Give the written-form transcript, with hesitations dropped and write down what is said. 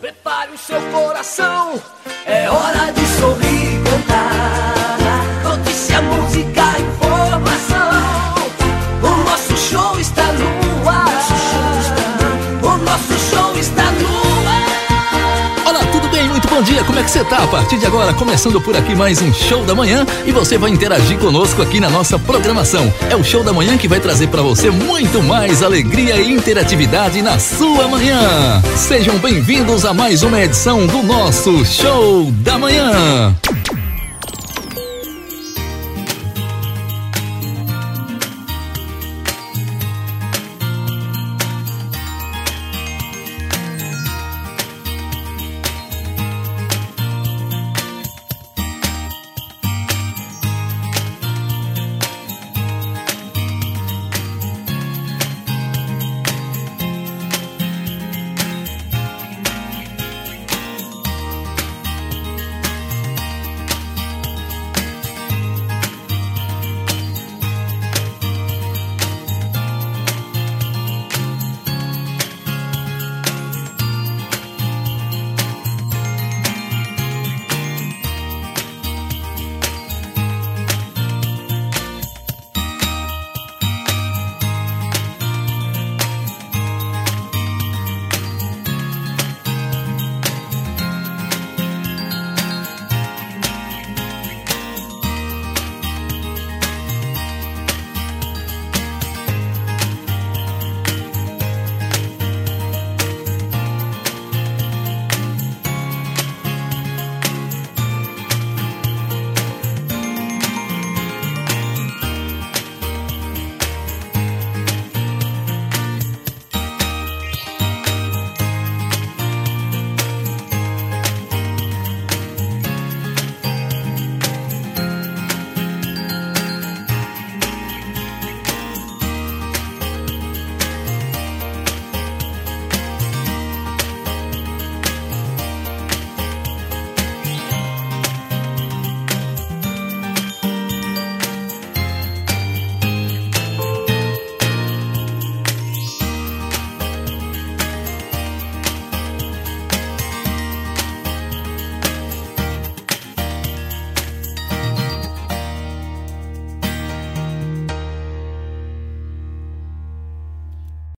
Prepare o seu coração, é hora de sorrir e cantar. Notícia, música, informação. O nosso show está no ar. O nosso show está no ar. Olá, tudo bem? Muito bom dia, como é que você tá? A partir de agora, começando por aqui mais um Show da Manhã e você vai interagir conosco aqui na nossa programação. É o Show da Manhã que vai trazer pra você muito mais alegria e interatividade na sua manhã. Sejam bem-vindos a mais uma edição do nosso Show da Manhã.